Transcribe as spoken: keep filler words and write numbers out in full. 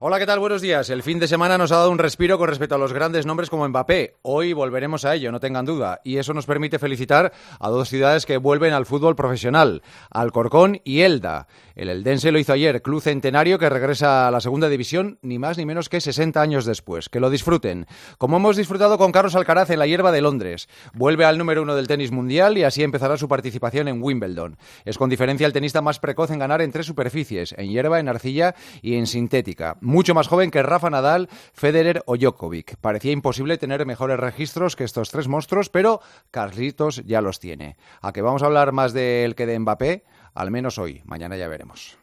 Hola, ¿qué tal? Buenos días. El fin de semana nos ha dado un respiro con respecto a los grandes nombres como Mbappé. Hoy volveremos a ello, no tengan duda. Y eso nos permite felicitar a dos ciudades que vuelven al fútbol profesional, Alcorcón y Elda. El eldense lo hizo ayer, club centenario que regresa a la segunda división, ni más ni menos que sesenta años después. Que lo disfruten. Como hemos disfrutado con Carlos Alcaraz en la hierba de Londres. Vuelve al número uno del tenis mundial y así empezará su participación en Wimbledon. Es con diferencia el tenista más precoz en ganar en tres superficies, en hierba, en arcilla y en sintética. Mucho más joven que Rafa Nadal, Federer o Djokovic. Parecía imposible tener mejores registros que estos tres monstruos, pero Carlitos ya los tiene. ¿A que vamos a hablar más de él que de Mbappé? Al menos hoy, mañana ya veremos.